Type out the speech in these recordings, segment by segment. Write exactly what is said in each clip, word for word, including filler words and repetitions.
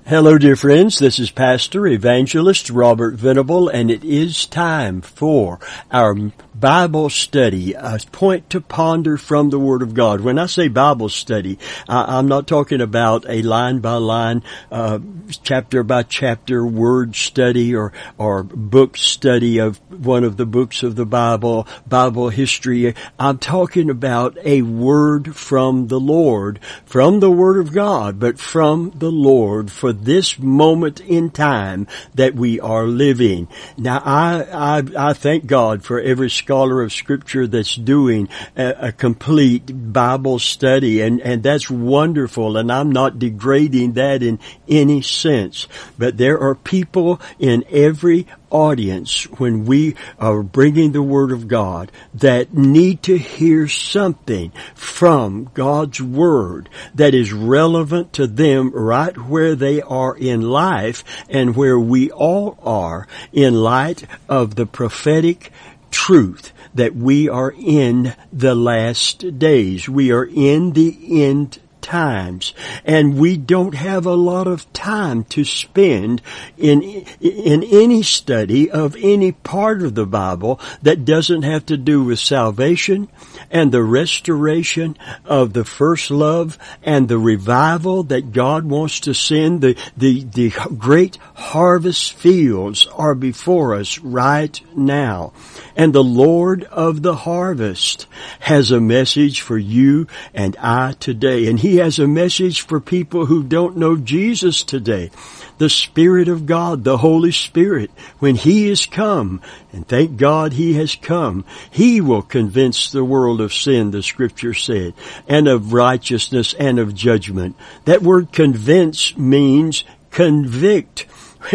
Hello, dear friends. This is Pastor Evangelist Robert Venable, and it is time for our Bible study, a point to ponder from the Word of God. When I say Bible study, I, I'm not talking about a line-by-line, uh, chapter-by-chapter word study or, or book study of one of the books of the Bible, Bible history. I'm talking about a word from the Lord, from the Word of God, but from the Lord for this moment in time that we are living. Now, I, I, I thank God for every scholar of Scripture that's doing a, a complete Bible study, and, and that's wonderful, and I'm not degrading that in any sense. But there are people in every audience when we are bringing the Word of God that need to hear something from God's Word that is relevant to them right where they are in life and where we all are in light of the prophetic truth that we are in the last days. We are in the end times, and we don't have a lot of time to spend in in any study of any part of the Bible that doesn't have to do with salvation and the restoration of the first love and the revival that God wants to send. The the the great harvest fields are before us right now, and the Lord of the harvest has a message for you and I today, and He He has a message for people who don't know Jesus today. The Spirit of God, the Holy Spirit, when He is come, and thank God He has come, He will convince the world of sin, the Scripture said, and of righteousness and of judgment. That word convince means convict.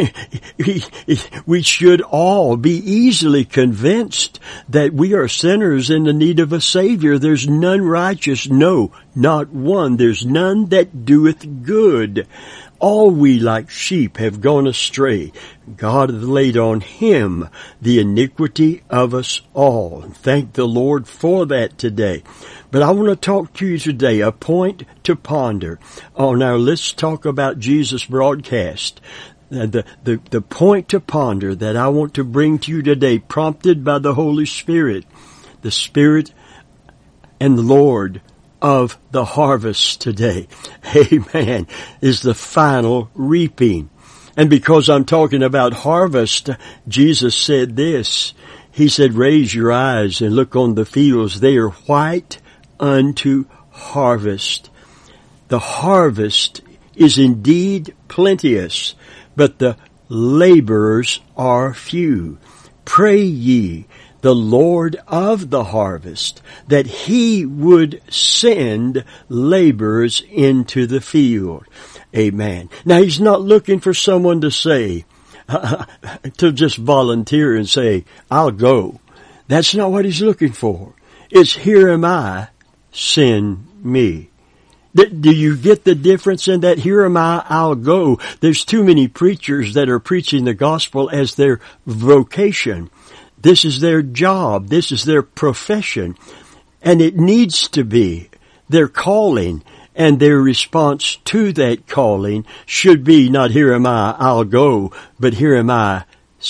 We should all be easily convinced that we are sinners in the need of a Savior. There's none righteous, no, not one. There's none that doeth good. All we like sheep have gone astray. God hath laid on Him the iniquity of us all. Thank the Lord for that today. But I want to talk to you today, a point to ponder on our Let's Talk About Jesus broadcast. The, the, the point to ponder that I want to bring to you today, prompted by the Holy Spirit, the Spirit and the Lord of the harvest today, amen, is the final reaping. And because I'm talking about harvest, Jesus said this. He said, raise your eyes and look on the fields. They are white unto harvest. The harvest is indeed plenteous, but the laborers are few. Pray ye the Lord of the harvest that He would send laborers into the field. Amen. Now, He's not looking for someone to say, uh, to just volunteer and say, I'll go. That's not what He's looking for. It's, here am I, send me. Do you get the difference in that? Here am I, I'll go. There's too many preachers that are preaching the gospel as their vocation. This is their job. This is their profession. And it needs to be their calling. And their response to that calling should be not here am I, I'll go, but here am I,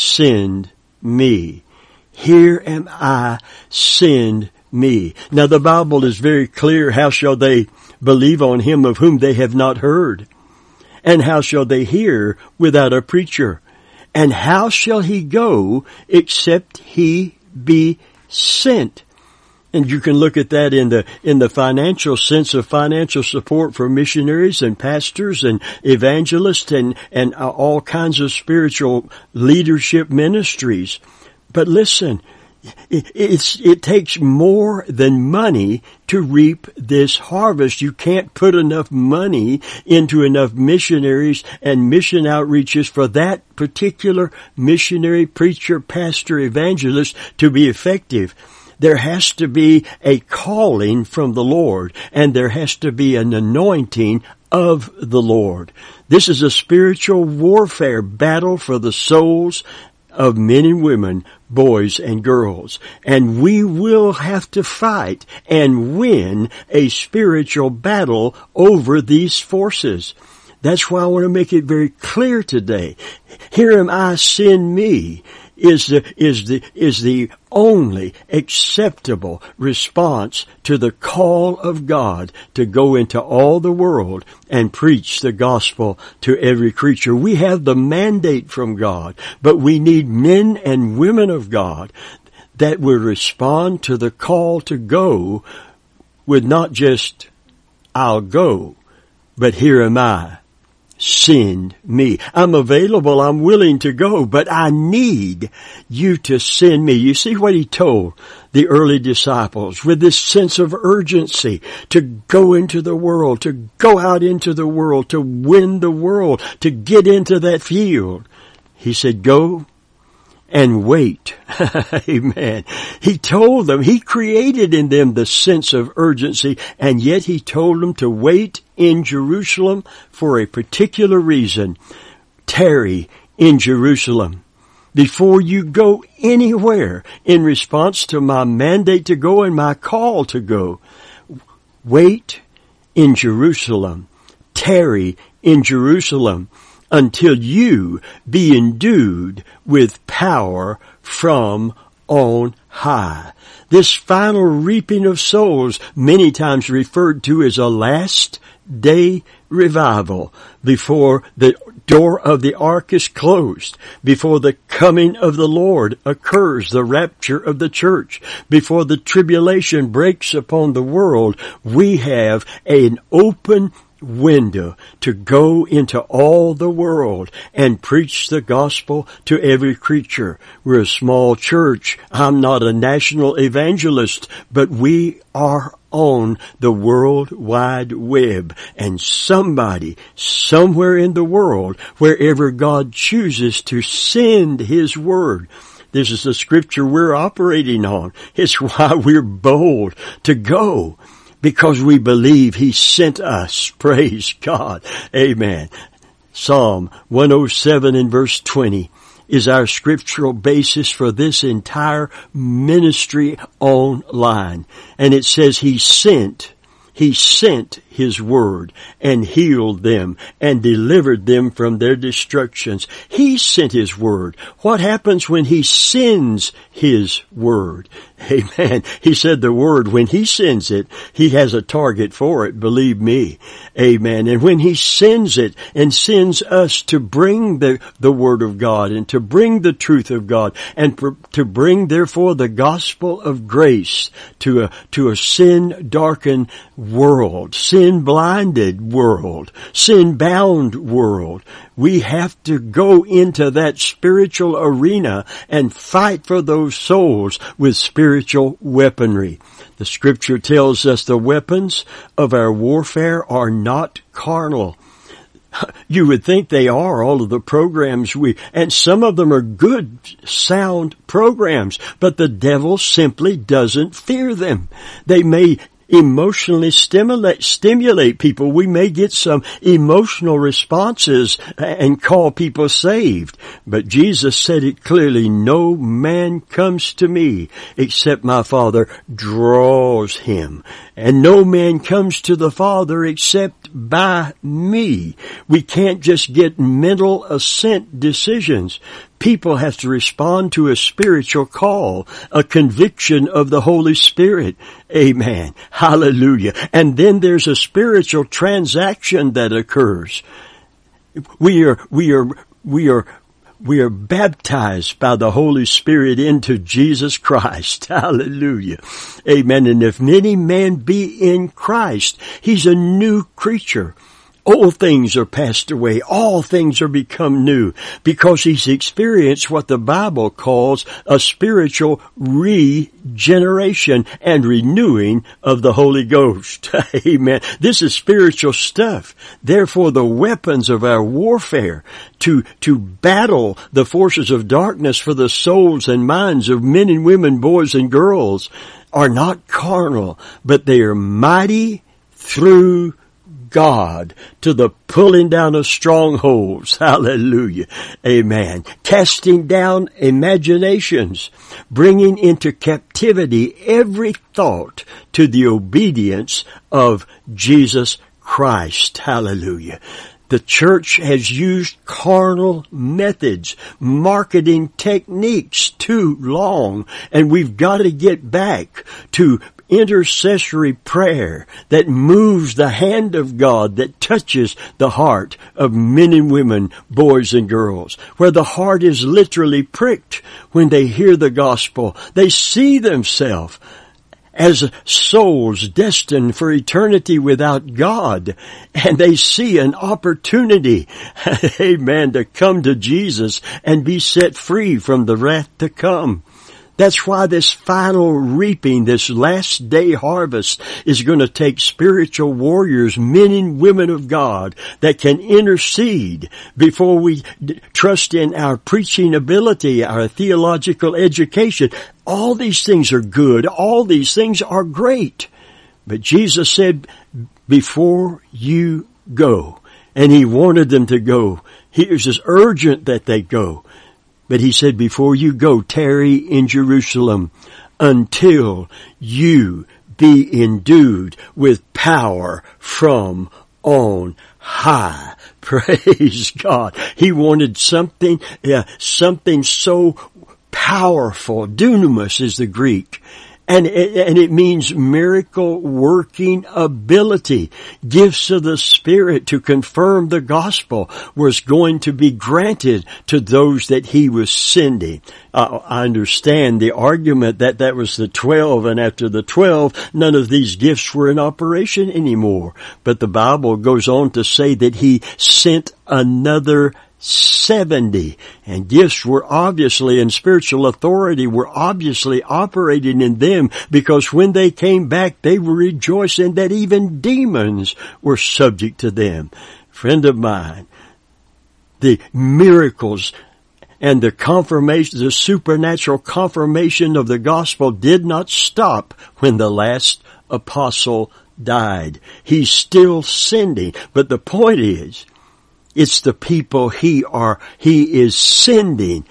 send me. Here am I, send me. Now the Bible is very clear. How shall they believe on Him of whom they have not heard? And how shall they hear without a preacher? And how shall he go except he be sent? And you can look at that in the, in the financial sense of financial support for missionaries and pastors and evangelists and, and all kinds of spiritual leadership ministries. But listen, It, it's, it takes more than money to reap this harvest. You can't put enough money into enough missionaries and mission outreaches for that particular missionary, preacher, pastor, evangelist to be effective. There has to be a calling from the Lord, and there has to be an anointing of the Lord. This is a spiritual warfare battle for the souls of men and women, boys and girls. And we will have to fight and win a spiritual battle over these forces. That's why I want to make it very clear today. Here am I, send me is the, is the, is the only acceptable response to the call of God to go into all the world and preach the gospel to every creature. We have the mandate from God, but we need men and women of God that will respond to the call to go with not just, I'll go, but here am I. Send me. I'm available. I'm willing to go, but I need you to send me. You see what he told the early disciples with this sense of urgency to go into the world, to go out into the world, to win the world, to get into that field. He said, go and wait. Amen. He told them, he created in them the sense of urgency, and yet he told them to wait in Jerusalem for a particular reason. Tarry in Jerusalem before you go anywhere in response to my mandate to go and my call to go. Wait in Jerusalem. Tarry in Jerusalem until you be endued with power from on high. This final reaping of souls, many times referred to as a last day revival, before the door of the ark is closed, before the coming of the Lord occurs, the rapture of the church, before the tribulation breaks upon the world, we have an open window to go into all the world and preach the gospel to every creature. We're a small church. I'm not a national evangelist, but we are on the World Wide Web, and somebody somewhere in the world, wherever God chooses to send His word. This is the scripture we're operating on. It's why we're bold to go, because we believe He sent us. Praise God. Amen. Psalm one oh seven and verse twenty is our scriptural basis for this entire ministry online. And it says He sent, He sent His word and healed them and delivered them from their destructions. He sent His word. What happens when He sends His word? Amen. He said the word, when He sends it, He has a target for it, believe me. Amen. And when He sends it and sends us to bring the, the word of God and to bring the truth of God and pr- to bring, therefore, the gospel of grace to a, to a sin-darkened world, sin-blinded world, sin-bound world, we have to go into that spiritual arena and fight for those souls with spiritual weaponry. The scripture tells us the weapons of our warfare are not carnal. You would think they are, all of the programs we, and some of them are good, sound programs, but the devil simply doesn't fear them. They may emotionally stimulate, stimulate people. We may get some emotional responses and call people saved. But Jesus said it clearly, no man comes to me except my Father draws him. And no man comes to the Father except by me. We can't just get mental assent decisions. People have to respond to a spiritual call, a conviction of the Holy Spirit. Amen. Hallelujah. And then there's a spiritual transaction that occurs. We are, we are, we are, we are baptized by the Holy Spirit into Jesus Christ. Hallelujah. Amen. And if any man be in Christ, he's a new creature. Old things are passed away. All things are become new, because he's experienced what the Bible calls a spiritual regeneration and renewing of the Holy Ghost. Amen. This is spiritual stuff. Therefore, the weapons of our warfare to, to battle the forces of darkness for the souls and minds of men and women, boys and girls, are not carnal, but they are mighty through God to the pulling down of strongholds. Hallelujah. Amen. Casting down imaginations, bringing into captivity every thought to the obedience of Jesus Christ. Hallelujah. The church has used carnal methods, marketing techniques too long, and we've got to get back to intercessory prayer that moves the hand of God, that touches the heart of men and women, boys and girls, where the heart is literally pricked when they hear the gospel. They see themselves as souls destined for eternity without God, and they see an opportunity, amen, to come to Jesus and be set free from the wrath to come. That's why this final reaping, this last day harvest, is going to take spiritual warriors, men and women of God, that can intercede before we trust in our preaching ability, our theological education. All these things are good. All these things are great. But Jesus said, before you go, and He wanted them to go, He was just urgent that they go. But He said, before you go, tarry in Jerusalem until you be endued with power from on high. Praise God. He wanted something, uh, something so powerful. Dunamis is the Greek. And it, and it means miracle working ability. Gifts of the Spirit to confirm the gospel was going to be granted to those that He was sending. Uh, I understand the argument that that was the twelve, and after the twelve, none of these gifts were in operation anymore. But the Bible goes on to say that He sent another seventy, and gifts were obviously, and spiritual authority were obviously operating in them, because when they came back, they were rejoicing that even demons were subject to them. Friend of mine, the miracles and the confirmation, the supernatural confirmation of the gospel did not stop when the last apostle died. He's still sending, but the point is, it's the people he are, he is sending.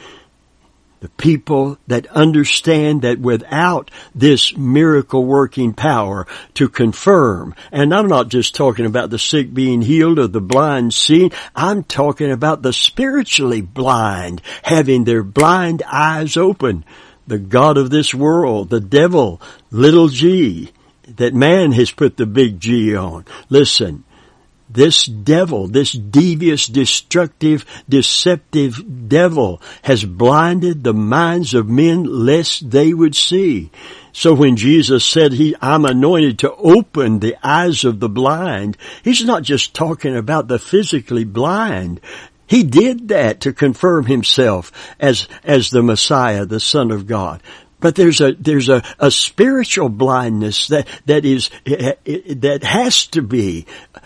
The people that understand that without this miracle working power to confirm, and I'm not just talking about the sick being healed or the blind seeing, I'm talking about the spiritually blind having their blind eyes open. The god of this world, the devil, little g, that man has put the big G on. Listen. This devil, this devious, destructive, deceptive devil has blinded the minds of men lest they would see. So when Jesus said, he, I'm anointed to open the eyes of the blind, He's not just talking about the physically blind. He did that to confirm Himself as, as the Messiah, the Son of God. But there's a, there's a, a spiritual blindness that, that is, that has to be,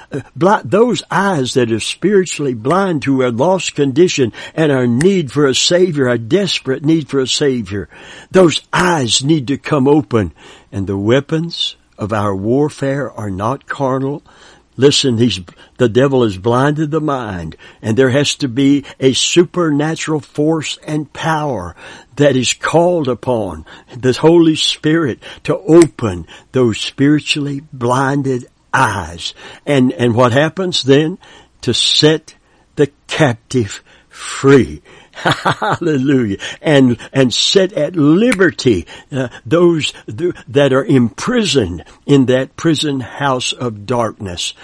those eyes that are spiritually blind to a lost condition and our need for a Savior, a desperate need for a Savior. Those eyes need to come open, and the weapons of our warfare are not carnal. Listen, he's, the devil has blinded the mind, and there has to be a supernatural force and power that is called upon the Holy Spirit to open those spiritually blinded eyes. And, and what happens then? To set the captive free. Hallelujah. And, and set at liberty, uh, those th- that are imprisoned in that prison house of darkness.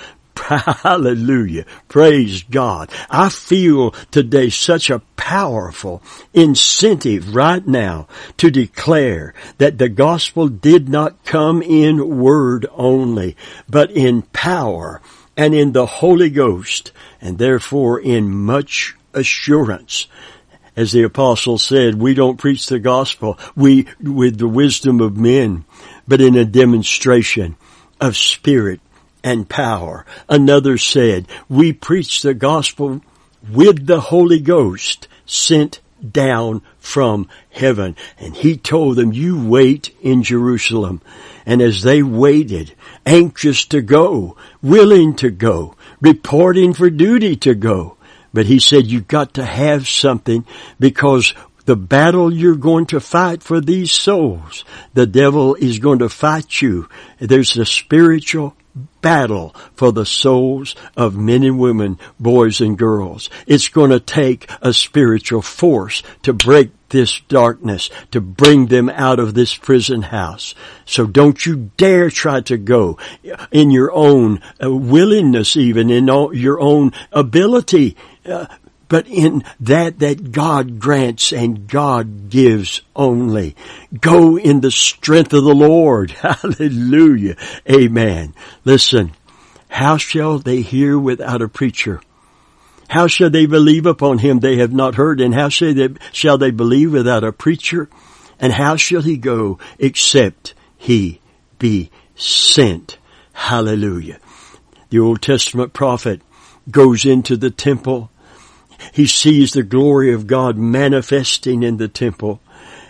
Hallelujah. Praise God. I feel today such a powerful incentive right now to declare that the gospel did not come in word only, but in power and in the Holy Ghost, and therefore in much assurance. As the apostle said, we don't preach the gospel we with the wisdom of men, but in a demonstration of spirit and power. Another said, we preach the gospel with the Holy Ghost sent down from heaven. And he told them, you wait in Jerusalem. And as they waited, anxious to go, willing to go, reporting for duty to go, but he said, you've got to have something, because the battle you're going to fight for these souls, the devil is going to fight you. There's a spiritual battle for the souls of men and women, boys and girls. It's going to take a spiritual force to break this darkness, to bring them out of this prison house. So don't you dare try to go in your own uh, willingness, even in all, your own ability, uh, but in that that God grants and God gives only. Go in the strength of the Lord. Hallelujah. Amen. Listen, how shall they hear without a preacher? How shall they believe upon him they have not heard? And how shall they, shall they believe without a preacher? And how shall he go except he be sent? Hallelujah. The Old Testament prophet goes into the temple. He sees the glory of God manifesting in the temple.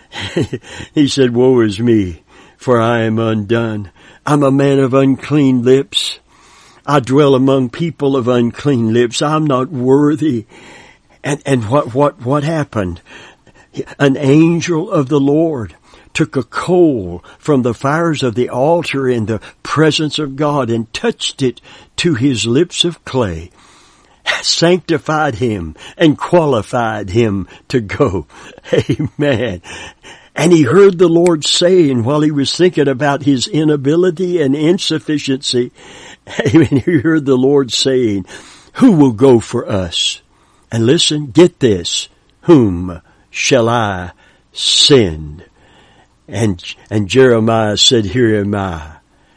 He said, woe is me, for I am undone. I'm a man of unclean lips. I dwell among people of unclean lips. I'm not worthy. And, and what, what, what happened? An angel of the Lord took a coal from the fires of the altar in the presence of God and touched it to his lips of clay, sanctified him and qualified him to go. Amen. And he heard the Lord saying, while he was thinking about his inability and insufficiency, he heard the Lord saying, who will go for us? And listen, get this, whom shall I send? And, and Jeremiah said, here am I,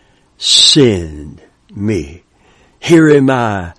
send me. Here am I,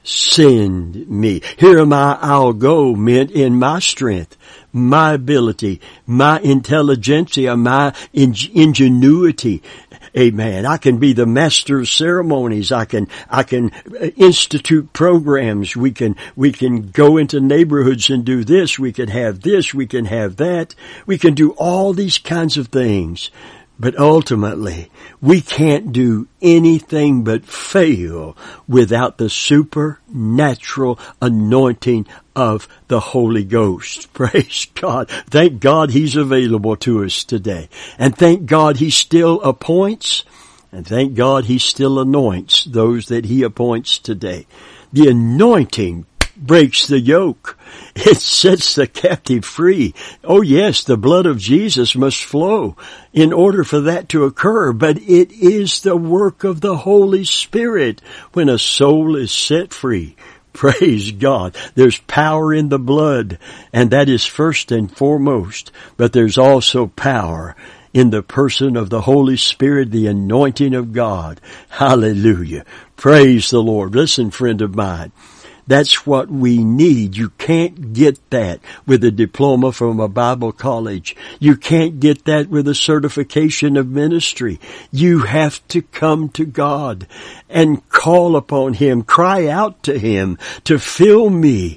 send me. Here am I, I'll go, meant in my strength, my ability, my intelligentsia, my ingenuity. Amen. I can be the master of ceremonies. I can, I can institute programs. We can, we can go into neighborhoods and do this. We can have this. We can have that. We can do all these kinds of things. But ultimately, we can't do anything but fail without the supernatural anointing of the Holy Ghost. Praise God. Thank God He's available to us today. And thank God He still appoints, and thank God He still anoints those that He appoints today. The anointing breaks the yoke. It sets the captive free. Oh yes, the blood of Jesus must flow in order for that to occur, but it is the work of the Holy Spirit when a soul is set free. Praise God. There's power in the blood, and that is first and foremost, but there's also power in the person of the Holy Spirit, the anointing of God. Hallelujah. Praise the Lord. Listen, friend of mine. That's what we need. You can't get that with a diploma from a Bible college. You can't get that with a certification of ministry. You have to come to God and call upon Him, cry out to Him to fill me.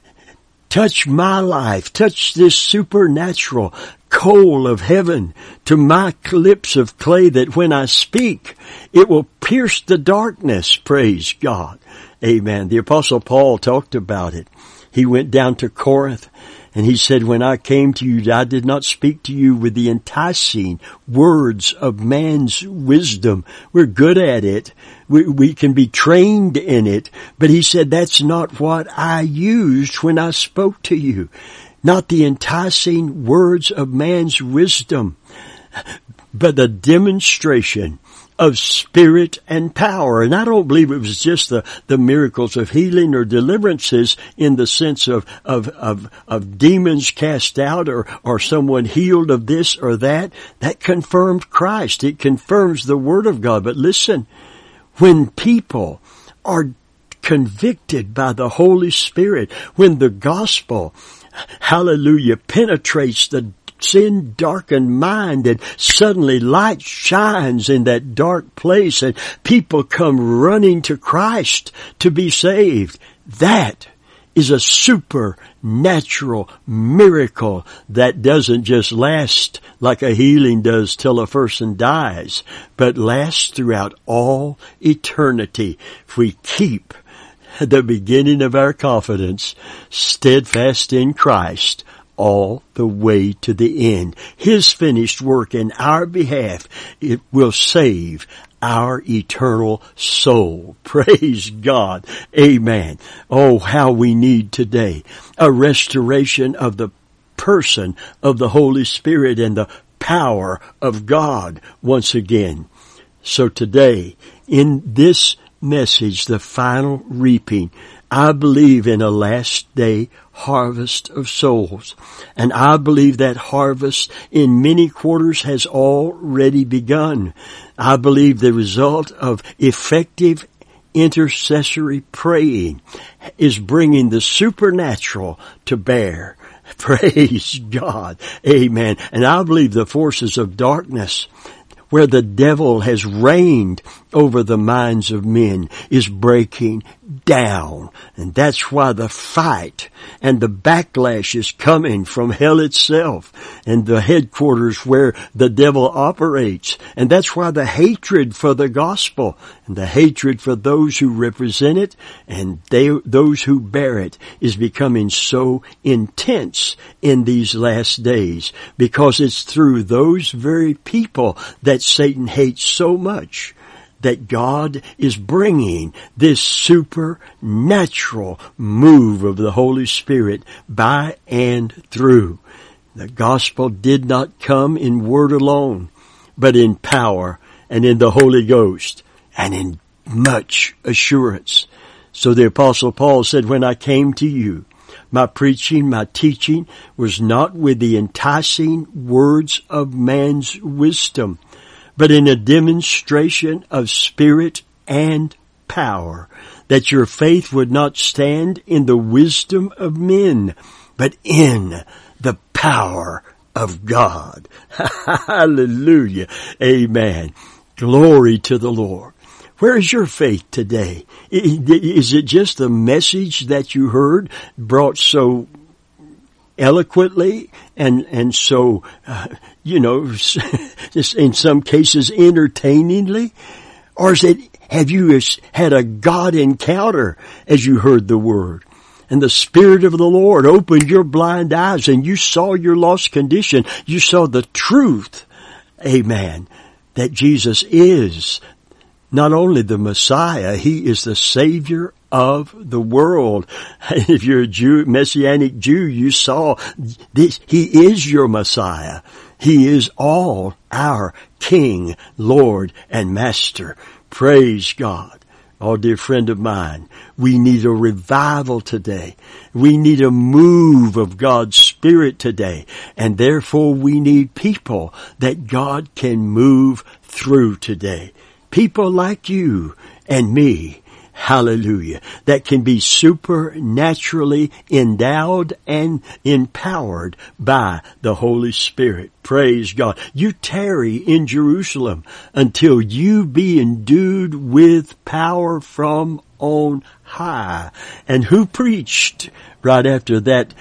Touch my life, touch this supernatural coal of heaven to my lips of clay, that when I speak, it will pierce the darkness. Praise God. Amen. The Apostle Paul talked about it. He went down to Corinth and he said, when I came to you, I did not speak to you with the enticing words of man's wisdom. We're good at it. We, we can be trained in it. But he said, that's not what I used when I spoke to you. Not the enticing words of man's wisdom, but the demonstration of spirit and power. And I don't believe it was just the, the miracles of healing or deliverances in the sense of, of, of, of demons cast out or, or someone healed of this or that. That confirmed Christ. It confirms the Word of God. But listen, when people are convicted by the Holy Spirit, when the gospel, hallelujah, penetrates the sin darkened mind, and suddenly light shines in that dark place and people come running to Christ to be saved. That is a supernatural miracle that doesn't just last like a healing does till a person dies, but lasts throughout all eternity if we keep the beginning of our confidence steadfast in Christ all the way to the end. His finished work in our behalf, it will save our eternal soul. Praise God. Amen. Oh, how we need today a restoration of the person of the Holy Spirit and the power of God once again. So today, in this message, the final reaping, I believe in a last day harvest of souls. And I believe that harvest in many quarters has already begun. I believe the result of effective intercessory praying is bringing the supernatural to bear. Praise God. Amen. And I believe the forces of darkness, where the devil has reigned over the minds of men, is breaking down. And that's why the fight and the backlash is coming from hell itself and the headquarters where the devil operates. And that's why the hatred for the gospel and the hatred for those who represent it and they, those who bear it is becoming so intense in these last days, because it's through those very people that Satan hates so much that God is bringing this supernatural move of the Holy Spirit by and through. The gospel did not come in word alone, but in power and in the Holy Ghost and in much assurance. So the Apostle Paul said, when I came to you, my preaching, my teaching was not with the enticing words of man's wisdom, but in a demonstration of spirit and power, that your faith would not stand in the wisdom of men, but in the power of God. Hallelujah. Amen. Glory to the Lord. Where is your faith today? Is it just the message that you heard brought so eloquently and and so uh, you know just in some cases entertainingly, or is it, have you had a God encounter as you heard the word and the Spirit of the Lord opened your blind eyes and you saw your lost condition, you saw the truth, amen, that Jesus is not only the Messiah, He is the Savior of the world. If you're a Jew, Messianic Jew, you saw this. He is your Messiah. He is all our King, Lord, and Master. Praise God. Oh, dear friend of mine, we need a revival today. We need a move of God's Spirit today. And therefore we need people that God can move through today. People like you and me, hallelujah, that can be supernaturally endowed and empowered by the Holy Spirit. Praise God. You tarry in Jerusalem until you be endued with power from on high. And who preached right after that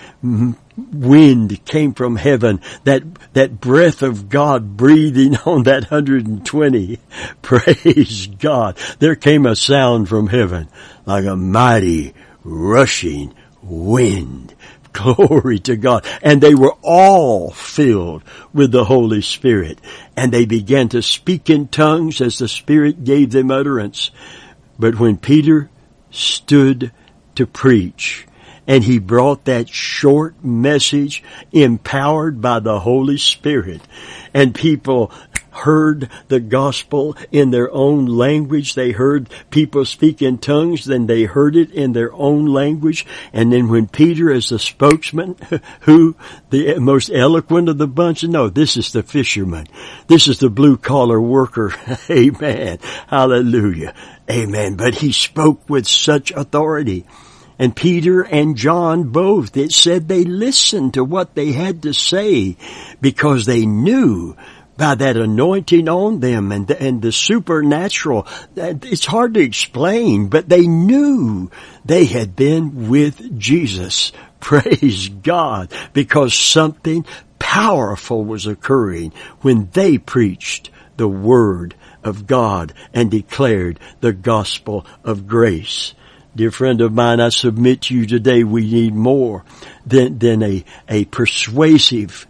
wind came from heaven, that that breath of God breathing on that one hundred twenty? Praise God. There came a sound from heaven like a mighty rushing wind. Glory to God. And they were all filled with the Holy Spirit. And they began to speak in tongues as the Spirit gave them utterance. But when Peter stood to preach, and he brought that short message empowered by the Holy Spirit, and people heard the gospel in their own language. They heard people speak in tongues, then they heard it in their own language. And then when Peter, as the spokesman, who the most eloquent of the bunch, no, this is the fisherman. This is the blue collar worker. Amen. Hallelujah. Amen. But he spoke with such authority. And Peter and John both, it said they listened to what they had to say because they knew by that anointing on them and the, and the supernatural. It's hard to explain, but they knew they had been with Jesus. Praise God, because something powerful was occurring when they preached the Word of God and declared the gospel of grace. Dear friend of mine, I submit to you today we need more than, than a, a persuasive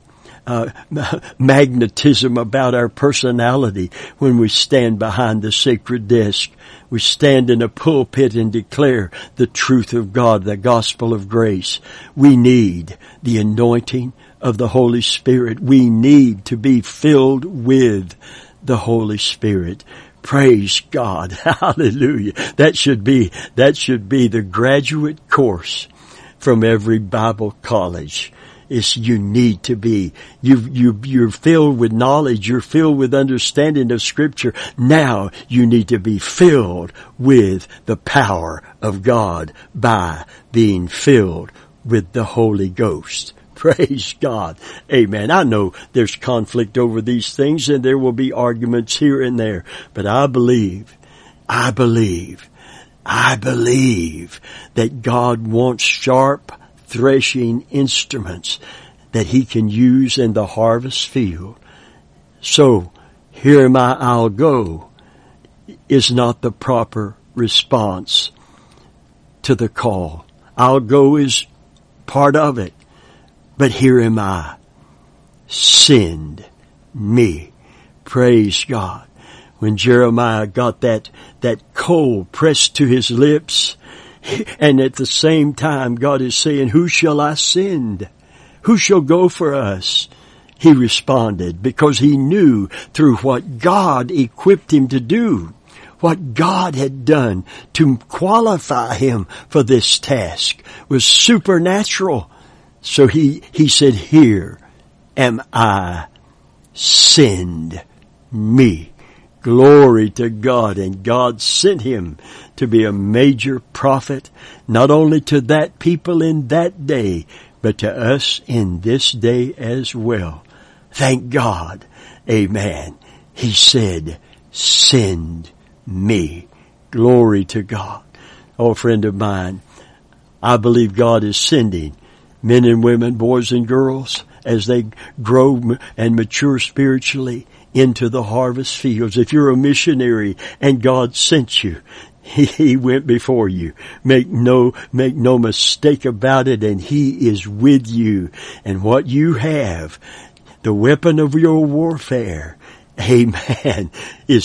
uh, magnetism about our personality when we stand behind the sacred desk. We stand in a pulpit and declare the truth of God, the gospel of grace. We need the anointing of the Holy Spirit. We need to be filled with the Holy Spirit. Praise God. Hallelujah. That should be, that should be the graduate course from every Bible college. It's you need to be. You, you, you're filled with knowledge. You're filled with understanding of Scripture. Now you need to be filled with the power of God by being filled with the Holy Ghost. Praise God. Amen. I know there's conflict over these things and there will be arguments here and there, but I believe, I believe, I believe that God wants sharp threshing instruments that He can use in the harvest field. So, here am I, I'll go, is not the proper response to the call. I'll go is part of it, but here am I. Send me. Praise God. When Jeremiah got that, that coal pressed to his lips, and at the same time, God is saying, who shall I send? Who shall go for us? He responded because he knew through what God equipped him to do, what God had done to qualify him for this task was supernatural. So he, he said, here am I, send me. Glory to God. And God sent him to be a major prophet, not only to that people in that day, but to us in this day as well. Thank God. Amen. He said, send me. Glory to God. Oh, friend of mine, I believe God is sending men and women, boys and girls, as they grow and mature spiritually into the harvest fields. If you're a missionary and God sent you, He, he went before you. Make no, make no mistake about it, and He is with you. And what you have, the weapon of your warfare, amen, is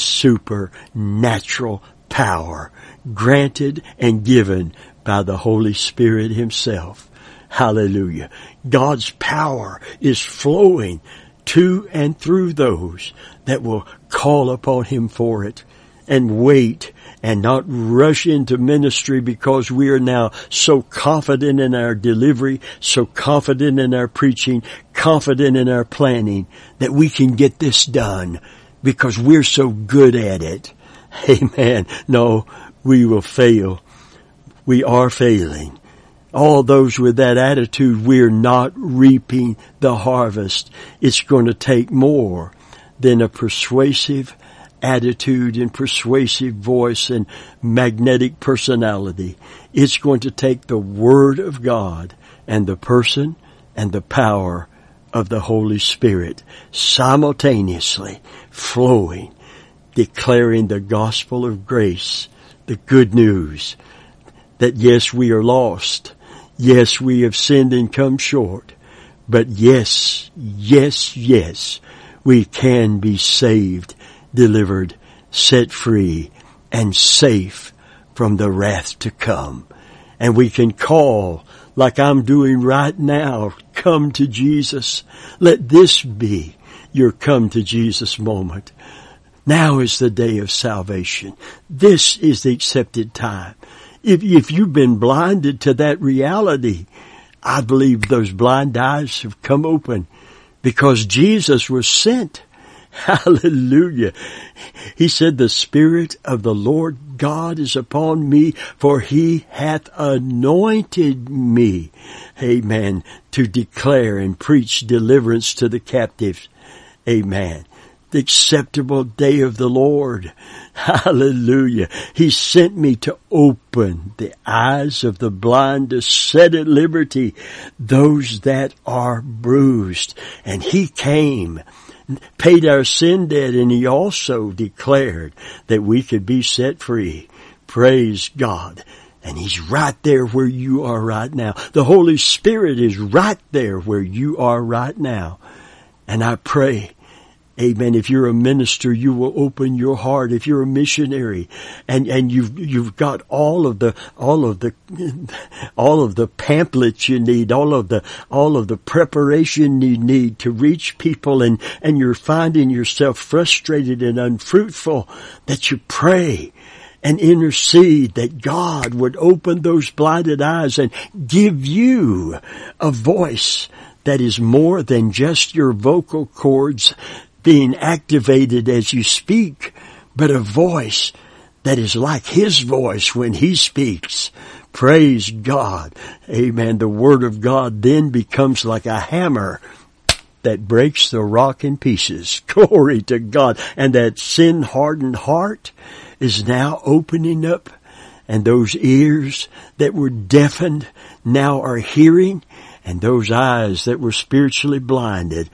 supernatural power, granted and given by the Holy Spirit Himself. Hallelujah. God's power is flowing to and through those that will call upon Him for it and wait and not rush into ministry because we are now so confident in our delivery, so confident in our preaching, confident in our planning that we can get this done because we're so good at it. Amen. No, we will fail. We are failing. All those with that attitude, we're not reaping the harvest. It's going to take more than a persuasive attitude and persuasive voice and magnetic personality. It's going to take the Word of God and the person and the power of the Holy Spirit simultaneously flowing, declaring the gospel of grace, the good news that yes, we are lost. Yes, we have sinned and come short. But yes, yes, yes, we can be saved, delivered, set free, and safe from the wrath to come. And we can call, like I'm doing right now, come to Jesus. Let this be your come to Jesus moment. Now is the day of salvation. This is the accepted time. If, if you've been blinded to that reality, I believe those blind eyes have come open because Jesus was sent. Hallelujah. He said, the Spirit of the Lord God is upon me, for He hath anointed me. Amen. To declare and preach deliverance to the captives. Amen. The acceptable day of the Lord. Hallelujah. He sent me to open the eyes of the blind, to set at liberty those that are bruised. And He came, paid our sin debt, and He also declared that we could be set free. Praise God. And He's right there where you are right now. The Holy Spirit is right there where you are right now. And I pray, amen, if you're a minister, you will open your heart. If you're a missionary and, and you've, you've got all of the, all of the, all of the pamphlets you need, all of the, all of the preparation you need to reach people, and, and you're finding yourself frustrated and unfruitful, that you pray and intercede that God would open those blinded eyes and give you a voice that is more than just your vocal cords being activated as you speak, but a voice that is like His voice when He speaks. Praise God. Amen. The Word of God then becomes like a hammer that breaks the rock in pieces. Glory to God. And that sin-hardened heart is now opening up, and those ears that were deafened now are hearing, and those eyes that were spiritually blinded,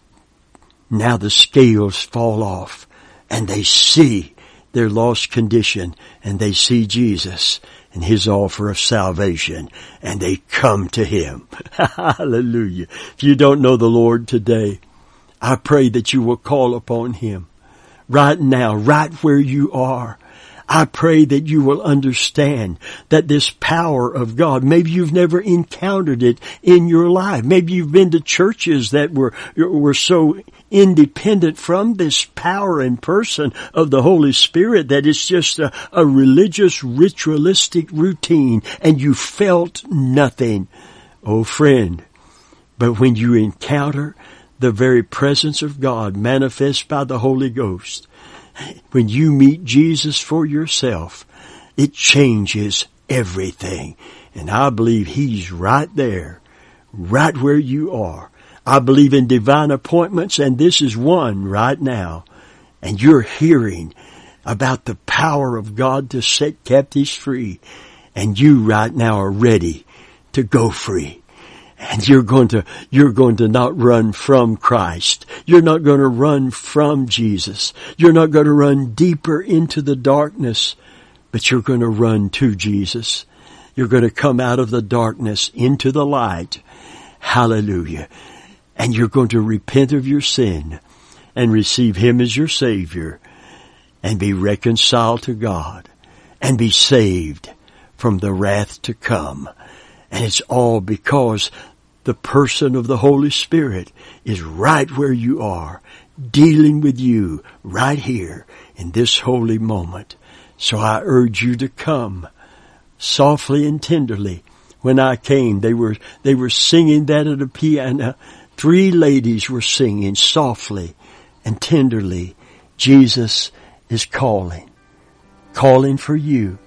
now the scales fall off, and they see their lost condition, and they see Jesus and His offer of salvation, and they come to Him. Hallelujah. If you don't know the Lord today, I pray that you will call upon Him right now, right where you are. I pray that you will understand that this power of God, maybe you've never encountered it in your life. Maybe you've been to churches that were, were so independent from this power and person of the Holy Spirit that it's just a, a religious, ritualistic routine, and you felt nothing. Oh friend, but when you encounter the very presence of God manifest by the Holy Ghost, when you meet Jesus for yourself, it changes everything. And I believe He's right there, right where you are. I believe in divine appointments, and this is one right now. And you're hearing about the power of God to set captives free. And you right now are ready to go free. And you're going to, you're going to not run from Christ. You're not going to run from Jesus. You're not going to run deeper into the darkness, but you're going to run to Jesus. You're going to come out of the darkness into the light. Hallelujah. And you're going to repent of your sin and receive Him as your Savior and be reconciled to God and be saved from the wrath to come. And it's all because the person of the Holy Spirit is right where you are, dealing with you right here in this holy moment. So I urge you to come softly and tenderly. When I came, they were, they were singing that at a piano. Three ladies were singing softly and tenderly. Jesus is calling, calling for you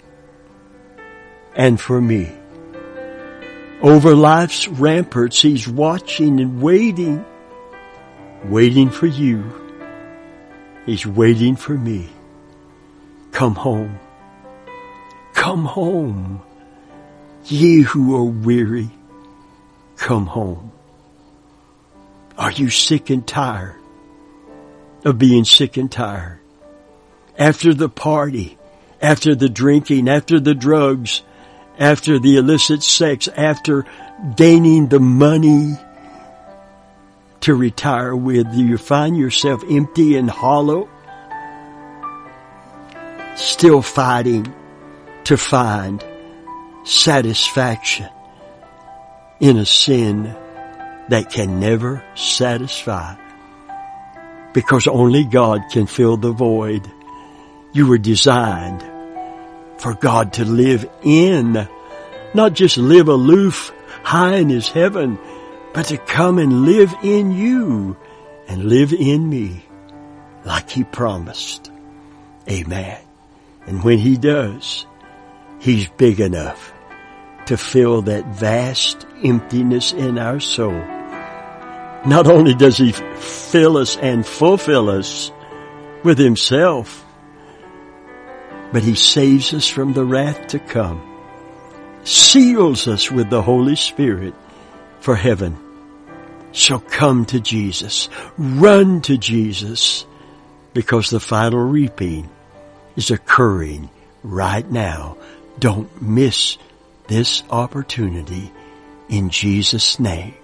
and for me. Over life's ramparts, He's watching and waiting, waiting for you. He's waiting for me. Come home. Come home. Ye who are weary, come home. Are you sick and tired of being sick and tired? After the party, after the drinking, after the drugs, after the illicit sex, after gaining the money to retire with, do you find yourself empty and hollow? Still fighting to find satisfaction in a sin that can never satisfy, because only God can fill the void. You were designed for God to live in, not just live aloof high in His heaven, but to come and live in you and live in me like He promised. Amen. And when He does, He's big enough to fill that vast emptiness in our soul. Not only does He fill us and fulfill us with Himself, but He saves us from the wrath to come, seals us with the Holy Spirit for heaven. So come to Jesus, run to Jesus, because the final reaping is occurring right now. Don't miss this opportunity in Jesus' name.